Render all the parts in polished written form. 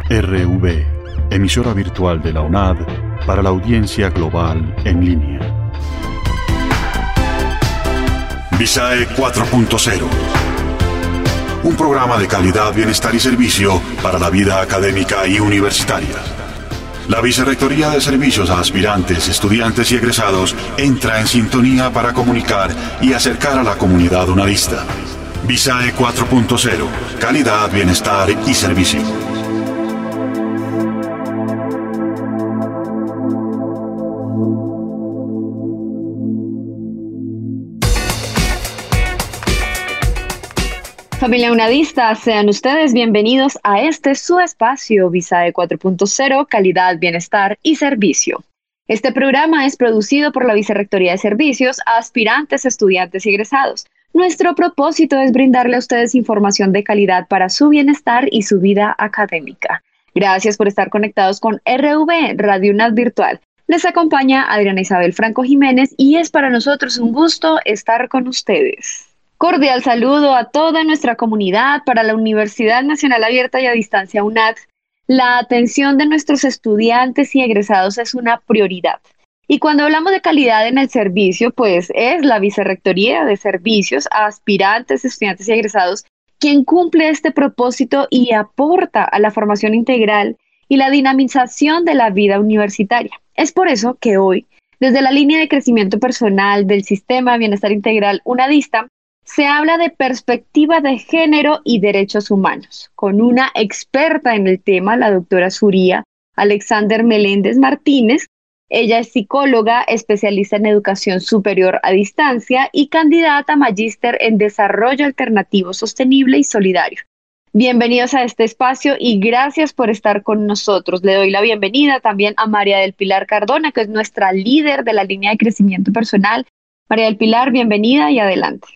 RV, emisora virtual de la UNAD para la audiencia global en línea. Visae 4.0. Un programa de calidad, bienestar y servicio para la vida académica y universitaria. La Vicerrectoría de Servicios a Aspirantes, Estudiantes y Egresados entra en sintonía para comunicar y acercar a la comunidad unadista. Visae 4.0. Calidad, bienestar y servicio. Familia unadista, sean ustedes bienvenidos a este su espacio Visae 4.0, calidad, bienestar y servicio. Este programa es producido por la Vicerrectoría de Servicios a Aspirantes, Estudiantes y Egresados. Nuestro propósito es brindarle a ustedes información de calidad para su bienestar y su vida académica. Gracias por estar conectados con RV, Radio UNAD Virtual. Les acompaña Adriana Isabel Franco Jiménez y es para nosotros un gusto estar con ustedes. Cordial saludo a toda nuestra comunidad. Para la Universidad Nacional Abierta y a Distancia UNAD, la atención de nuestros estudiantes y egresados es una prioridad. Y cuando hablamos de calidad en el servicio, pues es la Vicerrectoría de Servicios a Aspirantes, Estudiantes y Egresados quien cumple este propósito y aporta a la formación integral y la dinamización de la vida universitaria. Es por eso que hoy, desde la línea de crecimiento personal del Sistema de Bienestar Integral UNADista, se habla de perspectiva de género y derechos humanos, con una experta en el tema, la doctora Surya Alexander Meléndez Martínez. Ella es psicóloga, especialista en educación superior a distancia y candidata a magíster en desarrollo alternativo, sostenible y solidario. Bienvenidos a este espacio y gracias por estar con nosotros. Le doy la bienvenida también a María del Pilar Cardona, que es nuestra líder de la línea de crecimiento personal. María del Pilar, bienvenida y adelante.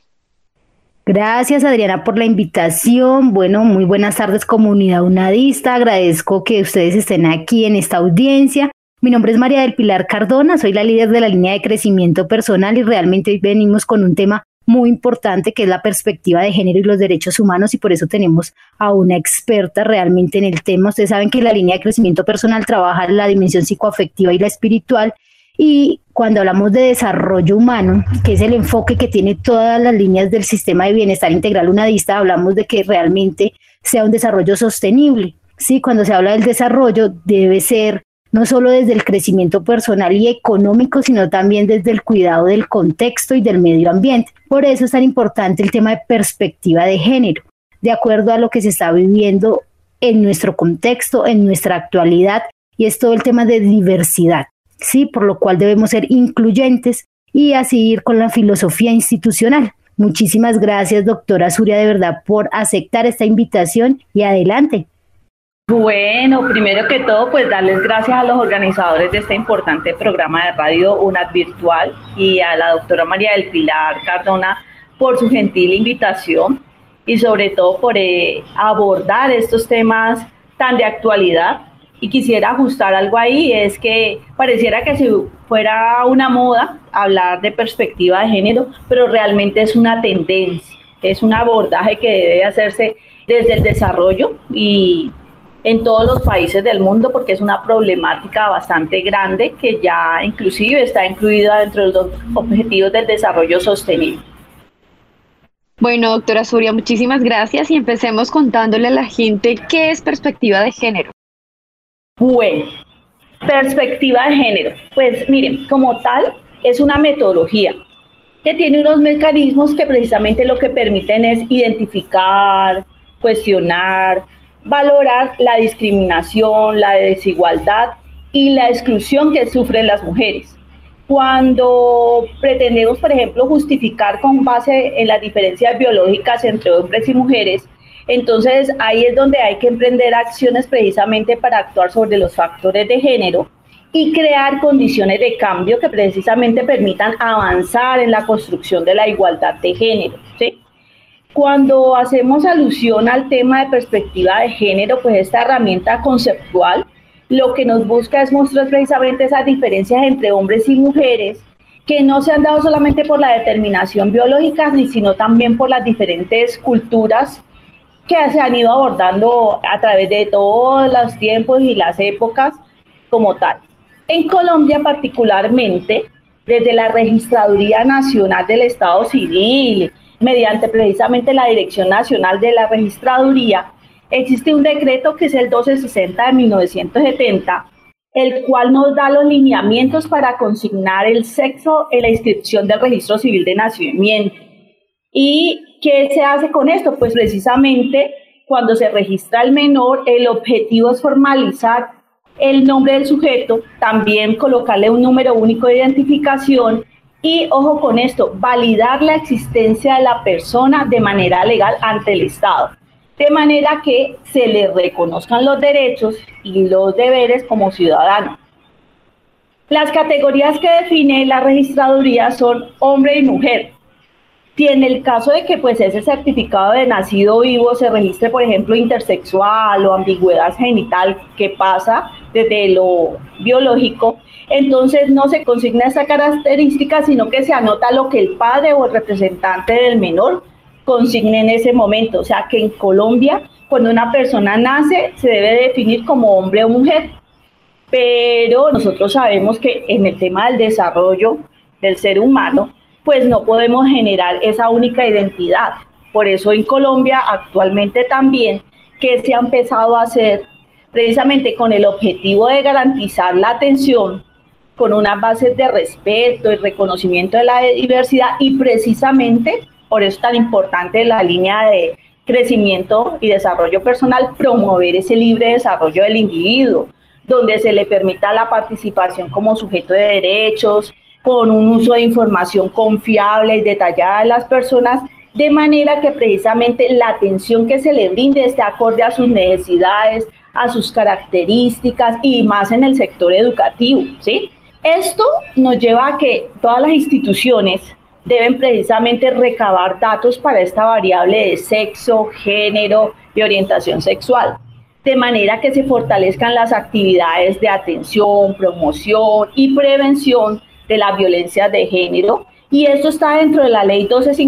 Gracias, Adriana, por la invitación. Bueno, muy buenas tardes, comunidad unadista. Agradezco que ustedes estén aquí en esta audiencia. Mi nombre es María del Pilar Cardona, soy la líder de la línea de crecimiento personal y realmente hoy venimos con un tema muy importante que es la perspectiva de género y los derechos humanos y por eso tenemos a una experta realmente en el tema. Ustedes saben que la línea de crecimiento personal trabaja la dimensión psicoafectiva y la espiritual. Y cuando hablamos de desarrollo humano, que es el enfoque que tiene todas las líneas del sistema de bienestar integral unadista, hablamos de que realmente sea un desarrollo sostenible. Sí, cuando se habla del desarrollo debe ser no solo desde el crecimiento personal y económico, sino también desde el cuidado del contexto y del medio ambiente. Por eso es tan importante el tema de perspectiva de género, de acuerdo a lo que se está viviendo en nuestro contexto, en nuestra actualidad, y es todo el tema de diversidad. Sí, por lo cual debemos ser incluyentes y así ir con la filosofía institucional. Muchísimas gracias, doctora Surya, de verdad, por aceptar esta invitación y adelante. Bueno, primero que todo, pues darles gracias a los organizadores de este importante programa de radio UNAD Virtual y a la doctora María del Pilar Cardona por su gentil invitación y sobre todo por abordar estos temas tan de actualidad. Y quisiera ajustar algo ahí, es que pareciera que si fuera una moda hablar de perspectiva de género, pero realmente es una tendencia, es un abordaje que debe hacerse desde el desarrollo y en todos los países del mundo, porque es una problemática bastante grande que ya inclusive está incluida dentro de los objetivos del desarrollo sostenible. Bueno, doctora Surya, muchísimas gracias y empecemos contándole a la gente qué es perspectiva de género. Bueno, perspectiva de género. Pues miren, como tal, es una metodología que tiene unos mecanismos que precisamente lo que permiten es identificar, cuestionar, valorar la discriminación, la desigualdad y la exclusión que sufren las mujeres. Cuando pretendemos, por ejemplo, justificar con base en las diferencias biológicas entre hombres y mujeres, entonces ahí es donde hay que emprender acciones precisamente para actuar sobre los factores de género y crear condiciones de cambio que precisamente permitan avanzar en la construcción de la igualdad de género, ¿sí? Cuando hacemos alusión al tema de perspectiva de género, pues esta herramienta conceptual lo que nos busca es mostrar precisamente esas diferencias entre hombres y mujeres que no se han dado solamente por la determinación biológica, sino también por las diferentes culturas que se han ido abordando a través de todos los tiempos y las épocas como tal. En Colombia particularmente, desde la Registraduría Nacional del Estado Civil, mediante precisamente la Dirección Nacional de la Registraduría, existe un decreto que es el 1260 de 1970, el cual nos da los lineamientos para consignar el sexo en la inscripción del Registro Civil de Nacimiento. ¿Y qué se hace con esto? Pues precisamente cuando se registra el menor, el objetivo es formalizar el nombre del sujeto, también colocarle un número único de identificación y, ojo con esto, validar la existencia de la persona de manera legal ante el Estado, de manera que se le reconozcan los derechos y los deberes como ciudadano. Las categorías que define la registraduría son hombre y mujer. Si en el caso de que pues ese certificado de nacido vivo se registre, por ejemplo, intersexual o ambigüedad genital, que pasa desde lo biológico, entonces no se consigna esa característica, sino que se anota lo que el padre o el representante del menor consigne en ese momento. O sea que en Colombia, cuando una persona nace, se debe definir como hombre o mujer. Pero nosotros sabemos que en el tema del desarrollo del ser humano, pues no podemos generar esa única identidad. Por eso en Colombia actualmente también, que se ha empezado a hacer precisamente con el objetivo de garantizar la atención con unas bases de respeto y reconocimiento de la diversidad, y precisamente por eso es tan importante la línea de crecimiento y desarrollo personal, promover ese libre desarrollo del individuo, donde se le permita la participación como sujeto de derechos, con un uso de información confiable y detallada de las personas, de manera que precisamente la atención que se le brinde esté acorde a sus necesidades, a sus características y más en el sector educativo, ¿sí? Esto nos lleva a que todas las instituciones deben precisamente recabar datos para esta variable de sexo, género y orientación sexual, de manera que se fortalezcan las actividades de atención, promoción y prevención de la violencia de género, y esto está dentro de la Ley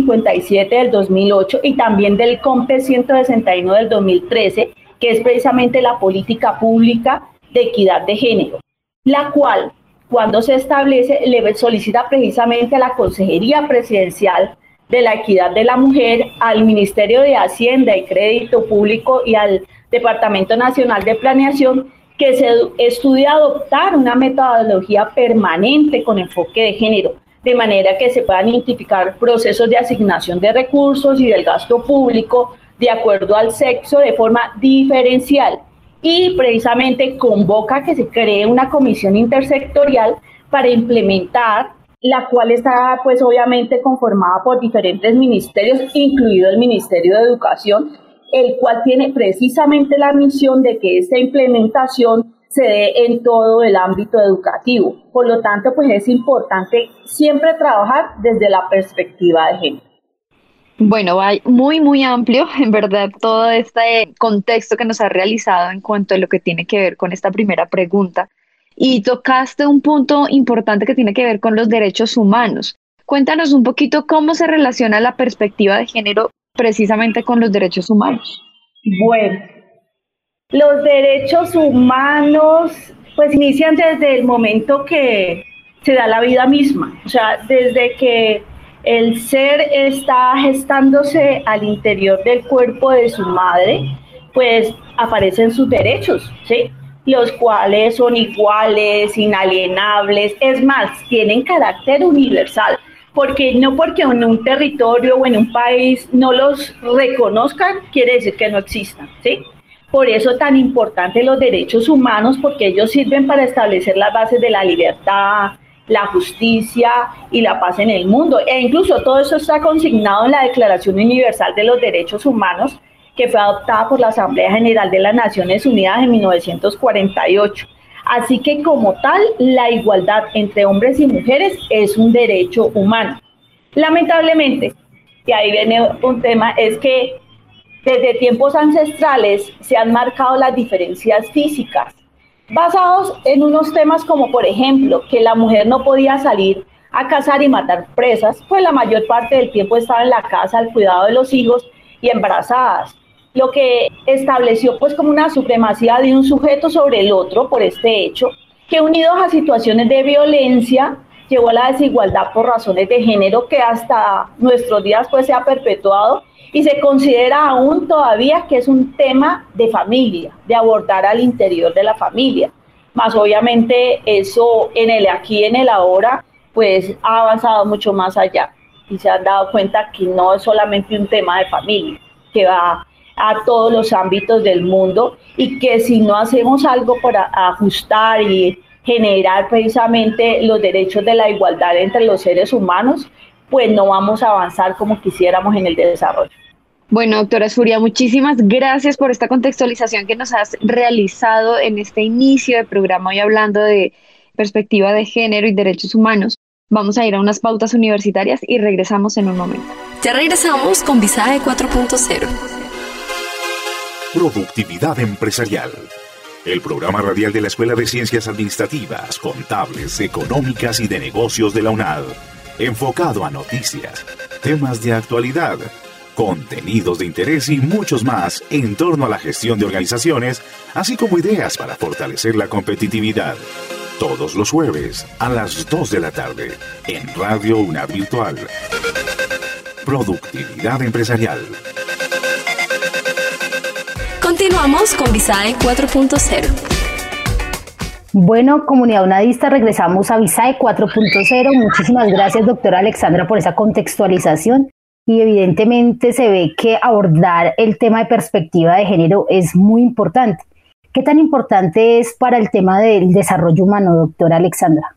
1257 del 2008 y también del COMPE 161 del 2013, que es precisamente la política pública de equidad de género, la cual, cuando se establece, le solicita precisamente a la Consejería Presidencial de la Equidad de la Mujer, al Ministerio de Hacienda y Crédito Público y al Departamento Nacional de Planeación, que se estudie adoptar una metodología permanente con enfoque de género, de manera que se puedan identificar procesos de asignación de recursos y del gasto público de acuerdo al sexo de forma diferencial, y precisamente convoca que se cree una comisión intersectorial para implementar, la cual está pues obviamente conformada por diferentes ministerios, incluido el Ministerio de Educación, el cual tiene precisamente la misión de que esta implementación se dé en todo el ámbito educativo. Por lo tanto, pues es importante siempre trabajar desde la perspectiva de género. Bueno, va muy amplio, en verdad, todo este contexto que nos ha realizado en cuanto a lo que tiene que ver con esta primera pregunta. Y tocaste un punto importante que tiene que ver con los derechos humanos. Cuéntanos un poquito cómo se relaciona la perspectiva de género precisamente con los derechos humanos. Bueno, los derechos humanos pues inician desde el momento que se da la vida misma, o sea, desde que el ser está gestándose al interior del cuerpo de su madre, pues aparecen sus derechos, ¿sí? Los cuales son iguales, inalienables, es más, tienen carácter universal. Porque no porque en un territorio o en un país no los reconozcan, quiere decir que no existan, ¿sí? Por eso tan importante los derechos humanos, porque ellos sirven para establecer las bases de la libertad, la justicia y la paz en el mundo. E incluso todo eso está consignado en la Declaración Universal de los Derechos Humanos, que fue adoptada por la Asamblea General de las Naciones Unidas en 1948. Así que como tal, la igualdad entre hombres y mujeres es un derecho humano. Lamentablemente, y ahí viene un tema, es que desde tiempos ancestrales se han marcado las diferencias físicas, basados en unos temas como, por ejemplo, que la mujer no podía salir a cazar y matar presas, pues la mayor parte del tiempo estaba en la casa al cuidado de los hijos y embarazadas. lo que estableció pues como una supremacía de un sujeto sobre el otro por este hecho, que unidos a situaciones de violencia llevó a la desigualdad por razones de género que hasta nuestros días pues se ha perpetuado y se considera aún todavía que es un tema de familia, de abordar al interior de la familia. Más obviamente eso en el aquí y en el ahora pues ha avanzado mucho más allá y se han dado cuenta que no es solamente un tema de familia, que va a todos los ámbitos del mundo y que si no hacemos algo para ajustar y generar precisamente los derechos de la igualdad entre los seres humanos, pues no vamos a avanzar como quisiéramos en el desarrollo. Bueno, doctora Suria, muchísimas gracias por esta contextualización que nos has realizado en este inicio de programa hoy hablando de perspectiva de género y derechos humanos. Vamos a ir a unas pautas universitarias y regresamos en un momento. Ya regresamos con Visae 4.0. Productividad empresarial. El programa radial de la Escuela de Ciencias Administrativas, Contables, Económicas y de Negocios de la UNAD. Enfocado a noticias, temas de actualidad, contenidos de interés y muchos más en torno a la gestión de organizaciones, así como ideas para fortalecer la competitividad. Todos los jueves a las 2 de la tarde en Radio UNAD Virtual. Productividad empresarial. Continuamos con Visae 4.0. Bueno, comunidad unadista, regresamos a Visae 4.0. Muchísimas gracias, doctora Alexandra, por esa contextualización. Y evidentemente se ve que abordar el tema de perspectiva de género es muy importante. ¿Qué tan importante es para el tema del desarrollo humano, doctora Alexandra?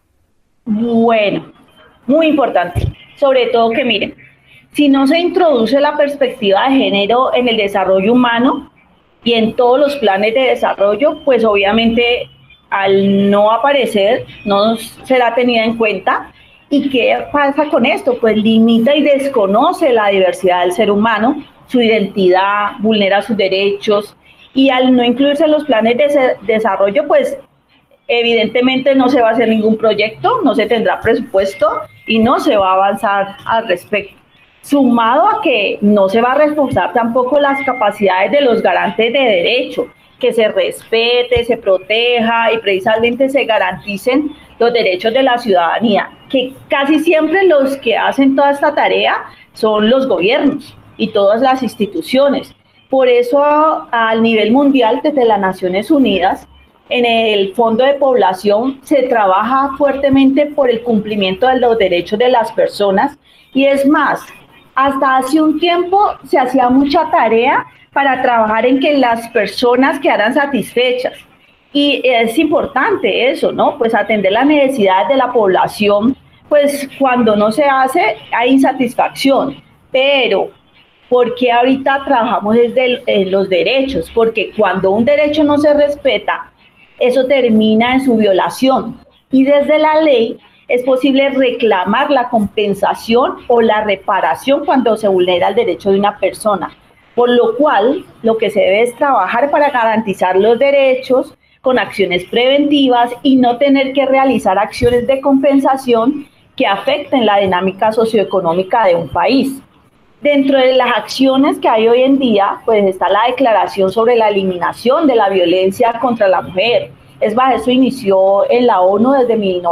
Bueno, muy importante. Sobre todo que miren, si no se introduce la perspectiva de género en el desarrollo humano y en todos los planes de desarrollo, pues obviamente al no aparecer no será tenida en cuenta. ¿Y qué pasa con esto? Pues limita y desconoce la diversidad del ser humano, su identidad, vulnera sus derechos, y al no incluirse en los planes de desarrollo, pues evidentemente no se va a hacer ningún proyecto, no se tendrá presupuesto y no se va a avanzar al respecto. Sumado a que no se va a reforzar tampoco las capacidades de los garantes de derecho, que se respete, se proteja y precisamente se garanticen los derechos de la ciudadanía, que casi siempre los que hacen toda esta tarea son los gobiernos y todas las instituciones. Por eso a nivel mundial, desde las Naciones Unidas, en el Fondo de Población se trabaja fuertemente por el cumplimiento de los derechos de las personas y es más, hasta hace un tiempo se hacía mucha tarea para trabajar en que las personas quedaran satisfechas. Y es importante eso, ¿no? Pues atender las necesidades de la población, pues cuando no se hace hay insatisfacción. Pero, ¿por qué ahorita trabajamos desde los derechos? Porque cuando un derecho no se respeta, eso termina en su violación. Y desde la ley es posible reclamar la compensación o la reparación cuando se vulnera el derecho de una persona. Por lo cual, lo que se debe es trabajar para garantizar los derechos con acciones preventivas y no tener que realizar acciones de compensación que afecten la dinámica socioeconómica de un país. Dentro de las acciones que hay hoy en día, pues está la Declaración sobre la Eliminación de la Violencia contra la Mujer. Eso inició en la ONU desde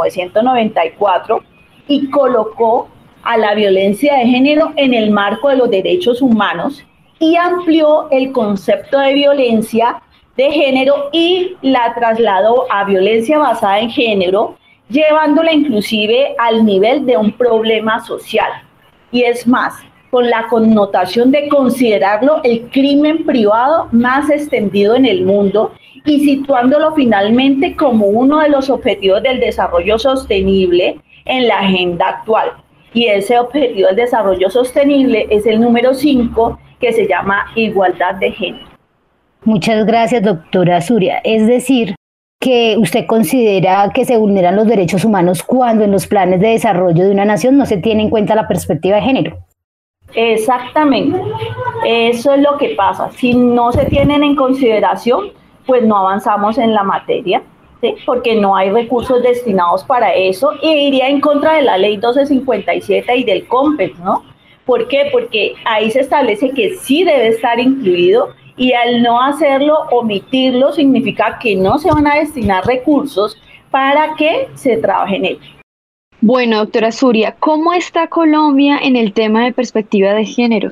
1994 y colocó a la violencia de género en el marco de los derechos humanos y amplió el concepto de violencia de género y la trasladó a violencia basada en género, llevándola inclusive al nivel de un problema social. Y es más, con la connotación de considerarlo el crimen privado más extendido en el mundo y situándolo finalmente como uno de los objetivos del desarrollo sostenible en la agenda actual. Y ese objetivo del desarrollo sostenible es el número 5, que se llama igualdad de género. Muchas gracias, doctora Suria. Es decir, que usted considera que se vulneran los derechos humanos cuando en los planes de desarrollo de una nación no se tiene en cuenta la perspectiva de género. Exactamente, eso es lo que pasa. Si no se tienen en consideración, pues no avanzamos en la materia, ¿sí? Porque no hay recursos destinados para eso y iría en contra de la ley 1257 y del COMPES, ¿no? ¿Por qué? Porque ahí se establece que sí debe estar incluido Y al no hacerlo, omitirlo, significa que no se van a destinar recursos para que se trabaje en ello. Bueno, doctora Zuria, ¿cómo está Colombia en el tema de perspectiva de género?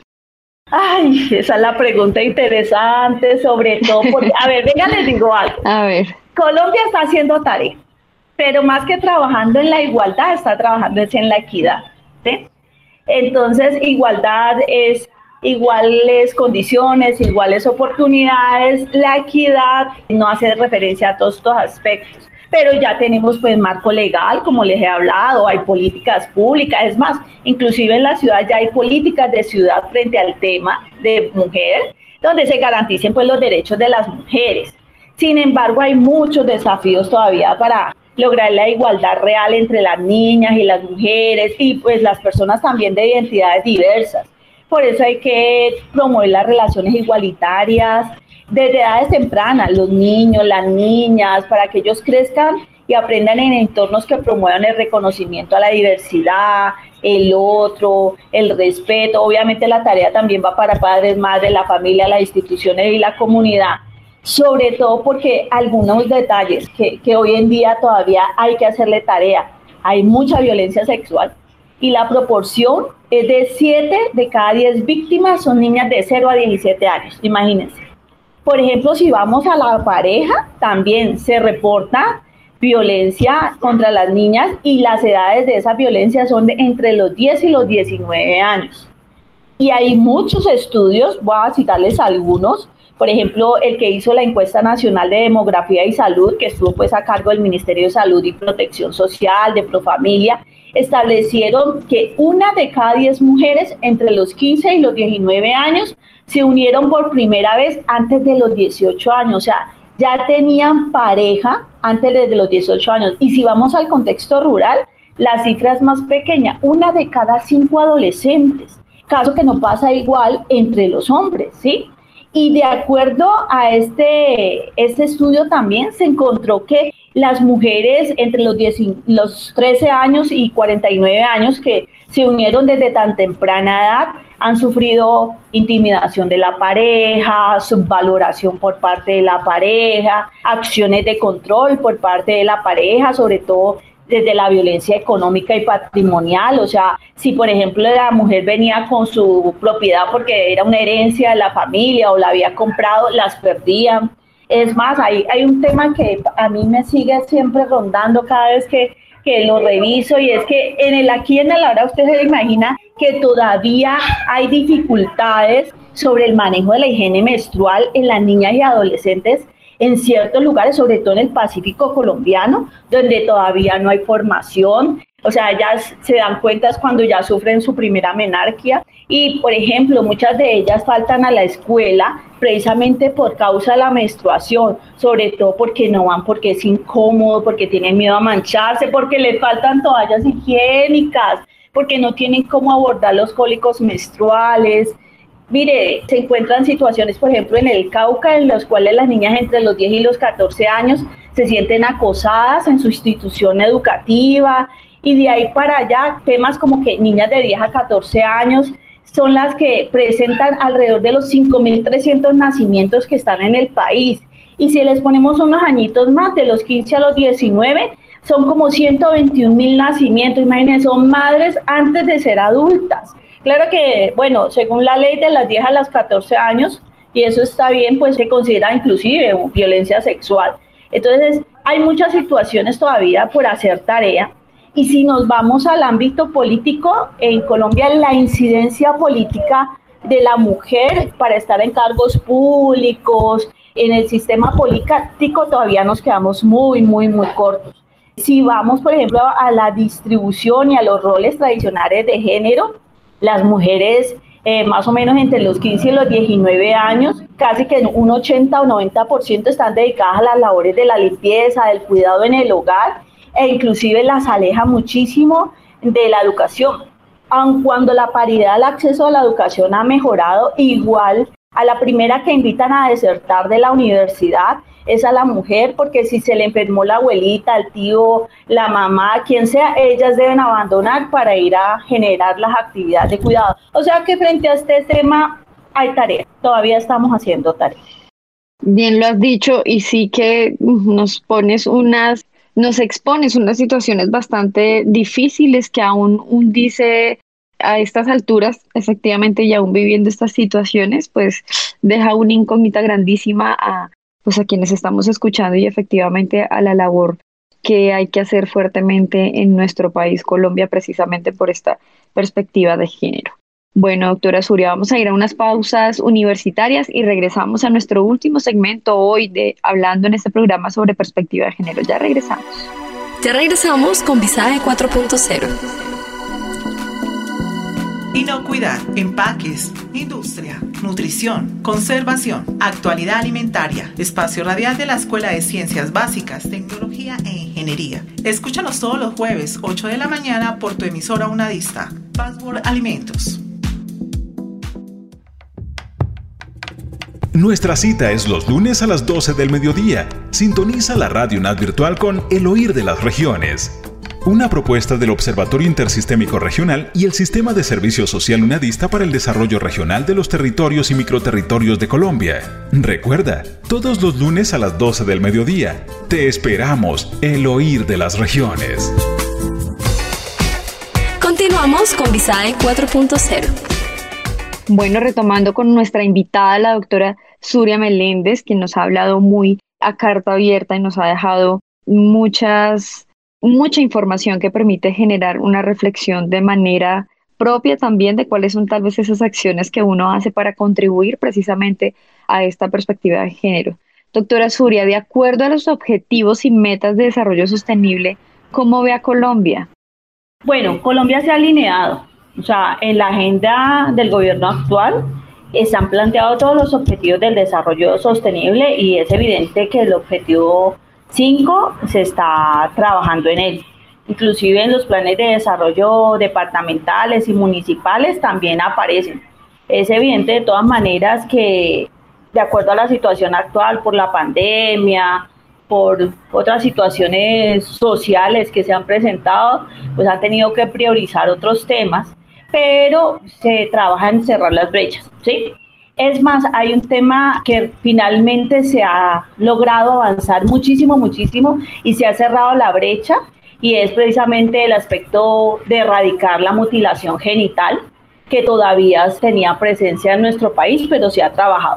Ay, esa es la pregunta interesante, sobre todo porque, a ver, venga, les digo algo. A ver. Colombia está haciendo tarea, pero más que trabajando en la igualdad, está trabajando en la equidad, ¿sí? Entonces, igualdad es iguales condiciones, iguales oportunidades. La equidad no hace referencia a todos estos aspectos, pero ya tenemos pues marco legal, como les he hablado, hay políticas públicas, es más, inclusive en la ciudad ya hay políticas de ciudad frente al tema de mujer, donde se garanticen pues los derechos de las mujeres. Sin embargo, hay muchos desafíos todavía para lograr la igualdad real entre las niñas y las mujeres y pues las personas también de identidades diversas. Por eso hay que promover las relaciones igualitarias desde edades tempranas, los niños, las niñas, para que ellos crezcan y aprendan en entornos que promuevan el reconocimiento a la diversidad, el otro, el respeto. Obviamente la tarea también va para padres, madres, la familia, las instituciones y la comunidad. Sobre todo porque algunos detalles que hoy en día todavía hay que hacerle tarea. Hay mucha violencia sexual y la proporción es de 7 de cada 10 víctimas son niñas de 0 a 17 años, imagínense. Por ejemplo, si vamos a la pareja, también se reporta violencia contra las niñas y las edades de esa violencia son entre los 10 y los 19 años. Y hay muchos estudios, voy a citarles algunos. Por ejemplo, el que hizo la encuesta nacional de demografía y salud, que estuvo pues a cargo del Ministerio de Salud y Protección Social, de Profamilia, establecieron que 1 de cada 10 mujeres entre los 15 y los 19 años se unieron por primera vez antes de los 18 años, o sea, ya tenían pareja antes de los 18 años. Y si vamos al contexto rural, la cifra es más pequeña, 1 de cada 5 adolescentes, caso que no pasa igual entre los hombres, ¿sí? Y de acuerdo a este estudio también se encontró que las mujeres entre los 13 años y 49 años que se unieron desde tan temprana edad han sufrido intimidación de la pareja, subvaloración por parte de la pareja, acciones de control por parte de la pareja, sobre todo desde la violencia económica y patrimonial. O sea, si por ejemplo la mujer venía con su propiedad porque era una herencia de la familia o la había comprado, las perdían. Es más, hay un tema que a mí me sigue siempre rondando cada vez que lo reviso, y es que aquí en el ahora usted se imagina que todavía hay dificultades sobre el manejo de la higiene menstrual en las niñas y adolescentes en ciertos lugares, sobre todo en el Pacífico colombiano, donde todavía no hay formación. O sea, ellas se dan cuenta cuando ya sufren su primera menarquia y, por ejemplo, muchas de ellas faltan a la escuela precisamente por causa de la menstruación, sobre todo porque no van, porque es incómodo, porque tienen miedo a mancharse, porque les faltan toallas higiénicas, porque no tienen cómo abordar los cólicos menstruales. Mire, se encuentran situaciones, por ejemplo, en el Cauca, en las cuales las niñas entre los 10 y los 14 años se sienten acosadas en su institución educativa, y de ahí para allá, temas como que niñas de 10 a 14 años son las que presentan alrededor de los 5.300 nacimientos que están en el país. Y si les ponemos unos añitos más, de los 15 a los 19, son como 121.000 nacimientos. Imagínense, son madres antes de ser adultas. Claro que, bueno, según la ley de las 10 a los 14 años, y eso está bien, pues se considera inclusive violencia sexual. Entonces, hay muchas situaciones todavía por hacer tarea. Y si nos vamos al ámbito político, en Colombia la incidencia política de la mujer para estar en cargos públicos, en el sistema político, todavía nos quedamos muy, muy, muy cortos. Si vamos, por ejemplo, a la distribución y a los roles tradicionales de género, las mujeres más o menos entre los 15 y los 19 años, casi que un 80 o 90% están dedicadas a las labores de la limpieza, del cuidado en el hogar, e inclusive las aleja muchísimo de la educación. Aun cuando la paridad al acceso a la educación ha mejorado, igual a la primera que invitan a desertar de la universidad es a la mujer, porque si se le enfermó la abuelita, el tío, la mamá, quien sea, ellas deben abandonar para ir a generar las actividades de cuidado. O sea que frente a este tema hay tarea, todavía estamos haciendo tarea. Bien lo has dicho y sí que nos expones unas situaciones bastante difíciles que aún dice a estas alturas, efectivamente, y aún viviendo estas situaciones, pues deja una incógnita grandísima pues a quienes estamos escuchando y efectivamente a la labor que hay que hacer fuertemente en nuestro país, Colombia, precisamente por esta perspectiva de género. Bueno, doctora Zuria, vamos a ir a unas pausas universitarias y regresamos a nuestro último segmento hoy hablando en este programa sobre perspectiva de género. Ya regresamos. Ya regresamos con Visae 4.0. Inocuidad, empaques, industria, nutrición, conservación, actualidad alimentaria, espacio radial de la Escuela de Ciencias Básicas, Tecnología e Ingeniería. Escúchanos todos los jueves, 8 de la mañana, por tu emisora Unadista. Password Alimentos. Nuestra cita es los lunes a las 12 del mediodía. Sintoniza la Radio UNAD virtual con El Oír de las Regiones. Una propuesta del Observatorio Intersistémico Regional y el Sistema de Servicio Social Unadista para el Desarrollo Regional de los Territorios y Microterritorios de Colombia. Recuerda, todos los lunes a las 12 del mediodía. Te esperamos, El Oír de las Regiones. Continuamos con Visae 4.0. Bueno, retomando con nuestra invitada, la doctora Zuria Meléndez, quien nos ha hablado muy a carta abierta y nos ha dejado mucha información que permite generar una reflexión de manera propia también de cuáles son tal vez esas acciones que uno hace para contribuir precisamente a esta perspectiva de género. Doctora Zuria, de acuerdo a los objetivos y metas de desarrollo sostenible, ¿cómo ve a Colombia? Bueno, Colombia se ha alineado. O sea, en la agenda del gobierno actual están planteados todos los objetivos del desarrollo sostenible y es evidente que el objetivo 5 se está trabajando en él. Inclusive en los planes de desarrollo departamentales y municipales también aparecen. Es evidente de todas maneras que de acuerdo a la situación actual por la pandemia, por otras situaciones sociales que se han presentado, pues han tenido que priorizar otros temas, pero se trabaja en cerrar las brechas, ¿sí? Es más, hay un tema que finalmente se ha logrado avanzar muchísimo y se ha cerrado la brecha y es precisamente el aspecto de erradicar la mutilación genital que todavía tenía presencia en nuestro país, pero se ha trabajado.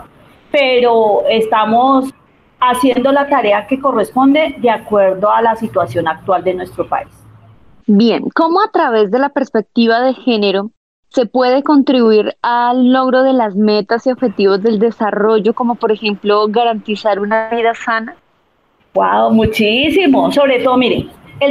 Pero estamos haciendo la tarea que corresponde de acuerdo a la situación actual de nuestro país. Bien, ¿cómo a través de la perspectiva de género se puede contribuir al logro de las metas y objetivos del desarrollo, como por ejemplo garantizar una vida sana? Wow, muchísimo. Sobre todo, miren, el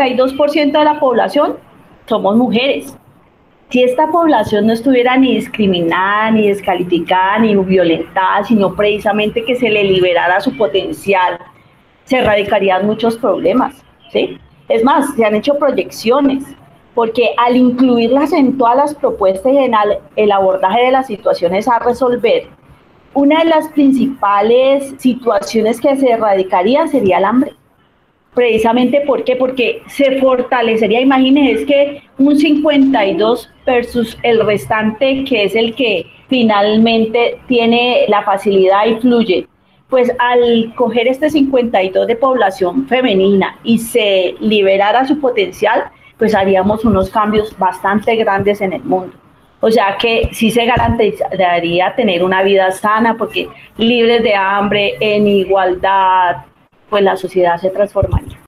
52% de la población somos mujeres. Si esta población no estuviera ni discriminada, ni descalificada, ni violentada, sino precisamente que se le liberara su potencial, se erradicarían muchos problemas, ¿sí? Es más, se han hecho proyecciones, porque al incluirlas en todas las propuestas y en el abordaje de las situaciones a resolver, una de las principales situaciones que se erradicarían sería el hambre. Precisamente, ¿por qué? Porque se fortalecería, imagínense, es que un 52 versus el restante, que es el que finalmente tiene la facilidad y fluye. Pues al coger este 52 de población femenina y se liberara su potencial, pues haríamos unos cambios bastante grandes en el mundo. O sea que sí se garantizaría tener una vida sana, porque libres de hambre, en igualdad, pues la sociedad se transformaría.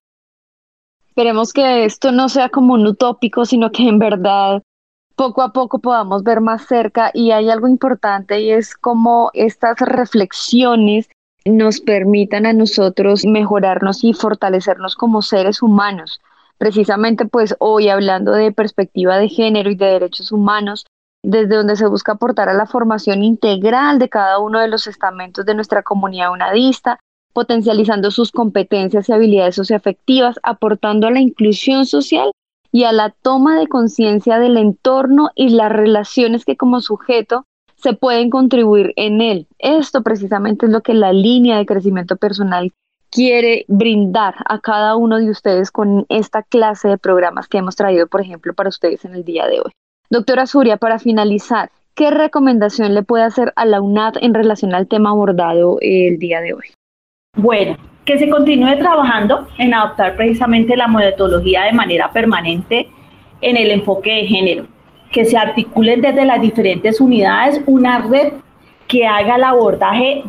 Esperemos que esto no sea como un utópico, sino que en verdad poco a poco podamos ver más cerca. Y hay algo importante y es cómo estas reflexiones nos permitan a nosotros mejorarnos y fortalecernos como seres humanos. Precisamente pues hoy hablando de perspectiva de género y de derechos humanos, desde donde se busca aportar a la formación integral de cada uno de los estamentos de nuestra comunidad unadista, potencializando sus competencias y habilidades socioafectivas, aportando a la inclusión social y a la toma de conciencia del entorno y las relaciones que como sujeto se pueden contribuir en él. Esto precisamente es lo que la línea de crecimiento personal quiere brindar a cada uno de ustedes con esta clase de programas que hemos traído, por ejemplo, para ustedes en el día de hoy. Doctora Zuria, para finalizar, ¿qué recomendación le puede hacer a la UNAD en relación al tema abordado el día de hoy? Bueno, que se continúe trabajando en adoptar precisamente la metodología de manera permanente en el enfoque de género, que se articulen desde las diferentes unidades una red que haga el abordaje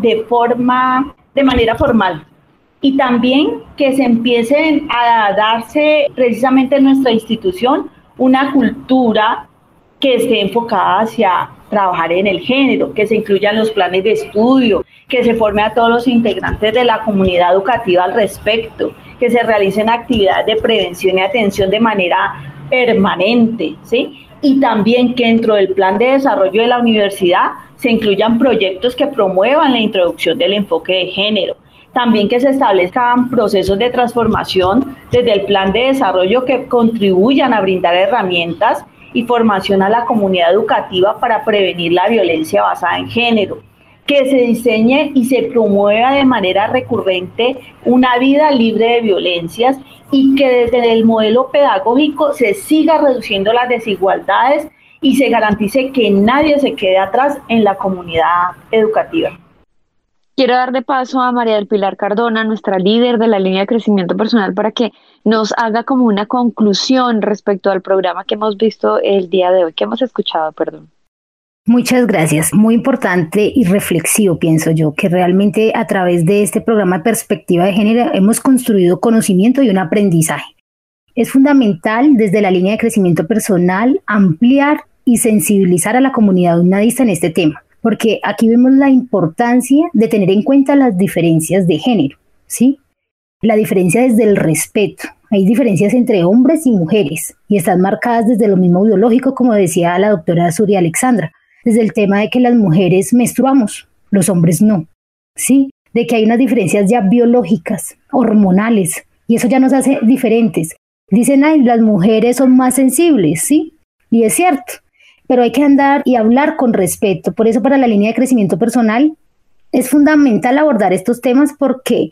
de manera formal, y también que se empiecen a darse precisamente en nuestra institución una cultura que esté enfocada hacia trabajar en el género, que se incluyan los planes de estudio, que se forme a todos los integrantes de la comunidad educativa al respecto, que se realicen actividades de prevención y atención de manera permanente, ¿sí? Y también que dentro del plan de desarrollo de la universidad se incluyan proyectos que promuevan la introducción del enfoque de género. También que se establezcan procesos de transformación desde el plan de desarrollo que contribuyan a brindar herramientas y formación a la comunidad educativa para prevenir la violencia basada en género, que se diseñe y se promueva de manera recurrente una vida libre de violencias y que desde el modelo pedagógico se siga reduciendo las desigualdades y se garantice que nadie se quede atrás en la comunidad educativa. Quiero darle paso a María del Pilar Cardona, nuestra líder de la línea de crecimiento personal, para que nos haga como una conclusión respecto al programa que hemos visto el día de hoy, que hemos escuchado, perdón. Muchas gracias. Muy importante y reflexivo, pienso yo, que realmente a través de este programa de perspectiva de género hemos construido conocimiento y un aprendizaje. Es fundamental desde la línea de crecimiento personal ampliar y sensibilizar a la comunidad unadista en este tema, porque aquí vemos la importancia de tener en cuenta las diferencias de género, ¿sí? La diferencia desde el respeto. Hay diferencias entre hombres y mujeres y están marcadas desde lo mismo biológico, como decía la doctora Surya Alexandra, desde el tema de que las mujeres menstruamos, los hombres no, ¿sí? De que hay unas diferencias ya biológicas, hormonales, y eso ya nos hace diferentes. Dicen, ay, las mujeres son más sensibles, ¿sí? Y es cierto, pero hay que andar y hablar con respeto. Por eso para la línea de crecimiento personal es fundamental abordar estos temas porque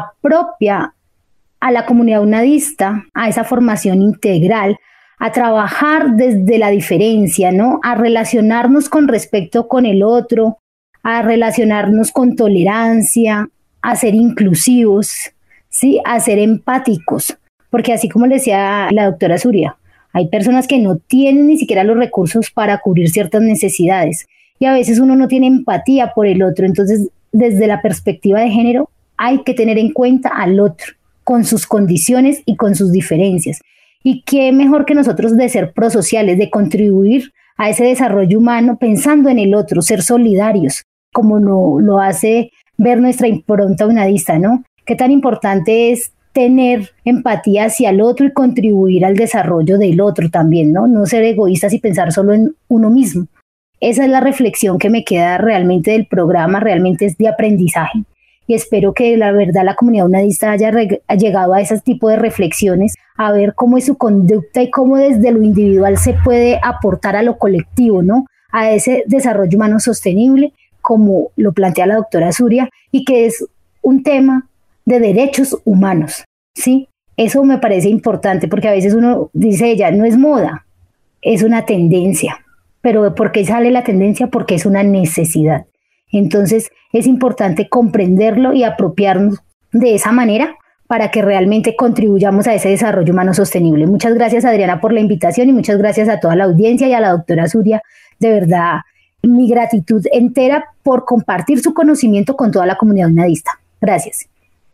apropia a la comunidad unadista a esa formación integral, a trabajar desde la diferencia, ¿no? A relacionarnos con respeto con el otro, a relacionarnos con tolerancia, a ser inclusivos, ¿sí? A ser empáticos, porque así como le decía la doctora Surya, hay personas que no tienen ni siquiera los recursos para cubrir ciertas necesidades y a veces uno no tiene empatía por el otro. Entonces, desde la perspectiva de género, hay que tener en cuenta al otro, con sus condiciones y con sus diferencias. Y qué mejor que nosotros de ser prosociales, de contribuir a ese desarrollo humano pensando en el otro, ser solidarios, como lo hace ver nuestra impronta unadista, ¿no? Qué tan importante es tener empatía hacia el otro y contribuir al desarrollo del otro también, ¿no? No ser egoístas y pensar solo en uno mismo. Esa es la reflexión que me queda realmente del programa, realmente es de aprendizaje. Y espero que la verdad la comunidad unadista haya llegado a ese tipo de reflexiones, a ver cómo es su conducta y cómo desde lo individual se puede aportar a lo colectivo, ¿no? A ese desarrollo humano sostenible, como lo plantea la doctora Surya, y que es un tema de derechos humanos, ¿sí? Eso me parece importante porque a veces uno dice ella, no es moda, es una tendencia. Pero ¿por qué sale la tendencia? Porque es una necesidad. Entonces es importante comprenderlo y apropiarnos de esa manera para que realmente contribuyamos a ese desarrollo humano sostenible. Muchas gracias, Adriana, por la invitación y muchas gracias a toda la audiencia y a la doctora Surya. De verdad, mi gratitud entera por compartir su conocimiento con toda la comunidad unadista. Gracias.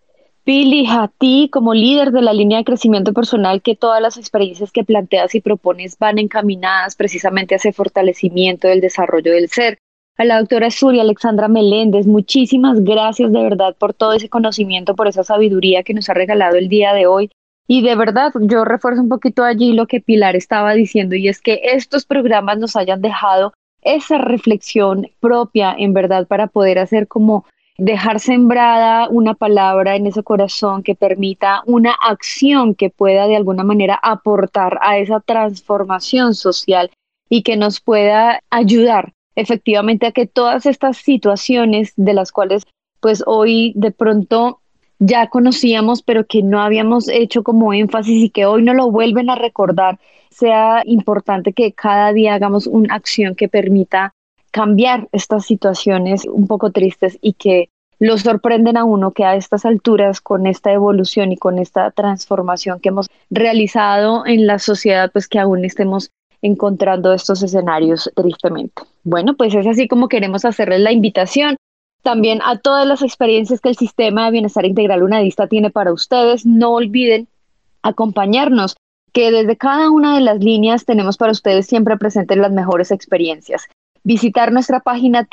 Pili, a ti como líder de la línea de crecimiento personal, que todas las experiencias que planteas y propones van encaminadas precisamente a ese fortalecimiento del desarrollo del ser. A la doctora Surya Alexandra Meléndez, muchísimas gracias de verdad por todo ese conocimiento, por esa sabiduría que nos ha regalado el día de hoy. Y de verdad, yo refuerzo un poquito allí lo que Pilar estaba diciendo, y es que estos programas nos hayan dejado esa reflexión propia, en verdad, para poder hacer como dejar sembrada una palabra en ese corazón que permita una acción que pueda de alguna manera aportar a esa transformación social y que nos pueda ayudar efectivamente a que todas estas situaciones de las cuales pues hoy de pronto ya conocíamos pero que no habíamos hecho como énfasis y que hoy nos lo vuelven a recordar, sea importante que cada día hagamos una acción que permita cambiar estas situaciones un poco tristes y que lo sorprenden a uno, que a estas alturas, con esta evolución y con esta transformación que hemos realizado en la sociedad, pues que aún estemos encontrando estos escenarios tristemente. Bueno, pues es así como queremos hacerles la invitación también a todas las experiencias que el Sistema de Bienestar Integral UNADISTA tiene para ustedes. No olviden acompañarnos, que desde cada una de las líneas tenemos para ustedes siempre presentes las mejores experiencias. Visitar nuestra página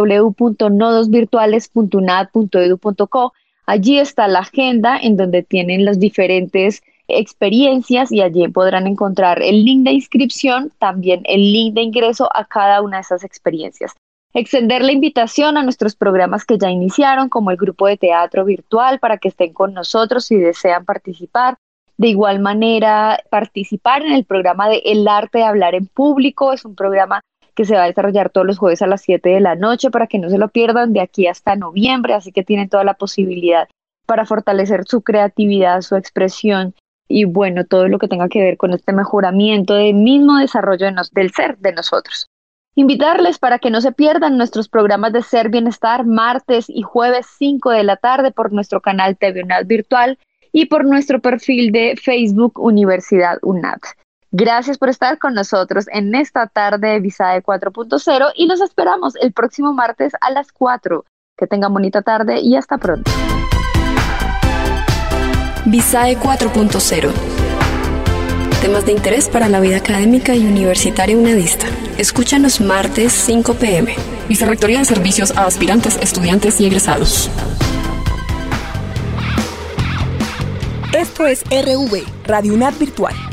www.nodosvirtuales.unad.edu.co. Allí está la agenda en donde tienen las diferentes experiencias y allí podrán encontrar el link de inscripción, también el link de ingreso a cada una de esas experiencias. Extender la invitación a nuestros programas que ya iniciaron, como el grupo de teatro virtual, para que estén con nosotros si desean participar. De igual manera, participar en el programa de El Arte de Hablar en Público. Es un programa que se va a desarrollar todos los jueves a las 7 de la noche para que no se lo pierdan de aquí hasta noviembre, así que tienen toda la posibilidad para fortalecer su creatividad, su expresión y bueno, todo lo que tenga que ver con este mejoramiento del mismo desarrollo del ser de nosotros. Invitarles para que no se pierdan nuestros programas de Ser Bienestar martes y jueves 5 de la tarde por nuestro canal TV UNAD Virtual y por nuestro perfil de Facebook Universidad UNAD. Gracias por estar con nosotros en esta tarde de Visae 4.0 y los esperamos el próximo martes a las 4. Que tengan bonita tarde y hasta pronto. Visae 4.0. Temas de interés para la vida académica y universitaria unadista. Escúchanos martes 5 p.m. Vicerrectoría de Servicios a Aspirantes, Estudiantes y Egresados. Esto es RV, Radio UNAD Virtual.